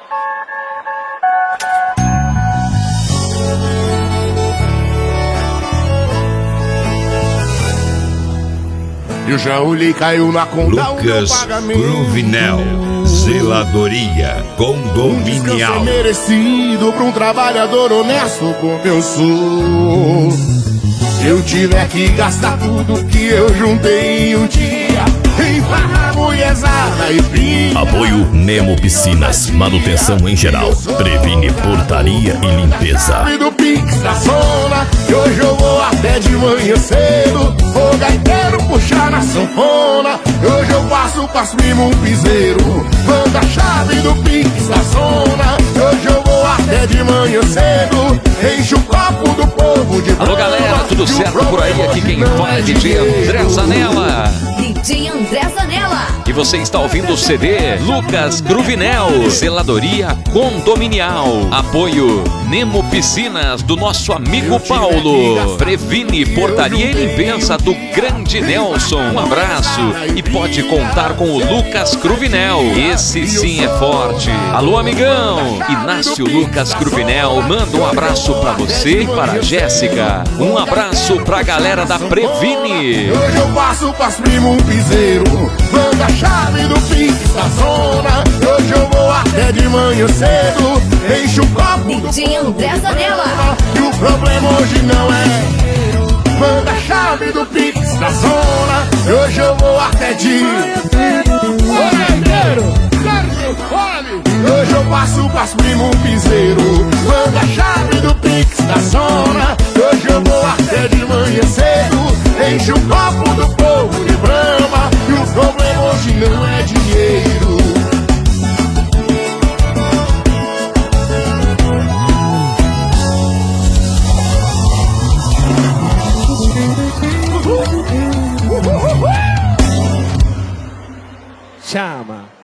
E o João Lee caiu na conta. Lucas Cruvinel, zeladoria condominial. Um merecido pra um trabalhador honesto como eu sou. Se eu tiver que gastar tudo que eu juntei em um dia em farra, mulherzada e pinga. Apoio Nemo Piscinas, manutenção em geral, previne portaria e limpeza. Do Pix da zona, e hoje eu vou até de manhã cedo. O gaiteiro puxar na sanfona, e hoje eu passo mimo um piseiro. Manda a chave do Pix da zona, e hoje eu vou até de manhã cedo. Enche o copo do povo de alô galera, tudo certo por aí? Aqui quem fala é DJ André Zanella. DJ André Zanella. E você está ouvindo o CD Lucas Cruvinel, zeladoria condominial. Apoio Nemo Piscinas, do nosso amigo Paulo. Previne portaria e limpeza, do grande Nelson. Um abraço e pode contar com o Lucas Cruvinel. Esse sim é forte. Alô amigão, Inácio Lucas Cruvinel manda um abraço pra você e para a Jéssica. Um abraço pra galera da Previne. Hoje eu passo primo um piseiro. Manda a chave do Pix da zona, hoje eu vou até de manhã cedo. Enche o copo do DJ André Zanella. E o problema hoje não é. Manda a chave do Pix da zona, e hoje eu vou até de hoje eu passo primo um piseiro. Manda a chave do Pix da zona, hoje eu vou até de manhã cedo. Enche o copo do povo de Brahma, e o problema hoje não é dinheiro. Chama.